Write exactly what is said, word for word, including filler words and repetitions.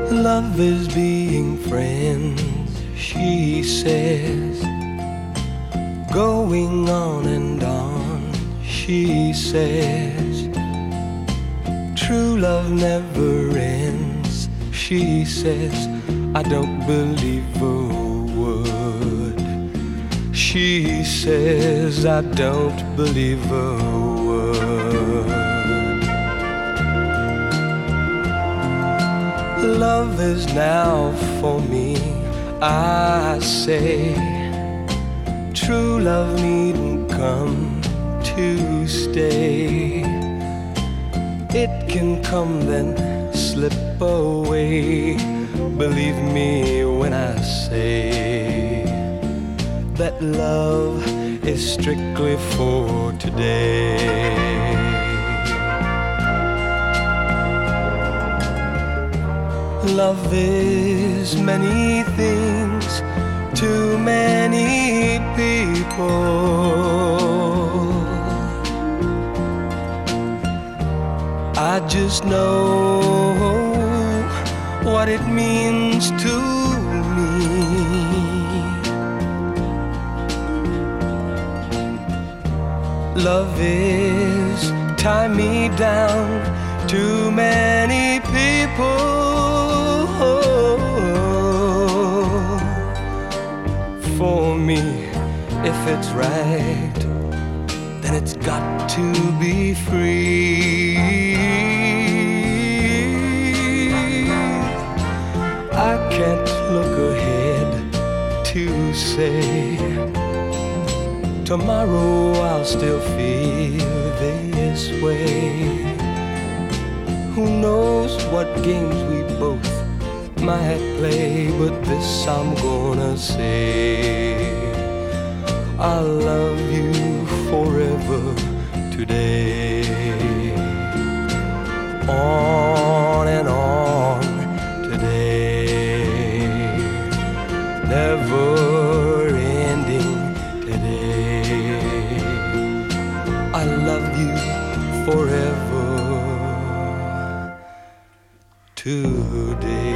Love is being friends, she says. Going on and on, she says. True love never ends, she says. I don't believe a word she says. I don't believe a word. Love is now for me, I say. True love needn't come to stay. It can come then slip away. Believe me when I say that love is strictly for today. Love is many things to many people. I just know what it means to me. Love is tie me down to many people. For me, if it's right, then it's got to be free. I can't look ahead to say tomorrow I'll still feel this way. Who knows what games we both might play, but this I'm gonna say: I love you forever today. On and on today, never ending today. I love you forever today.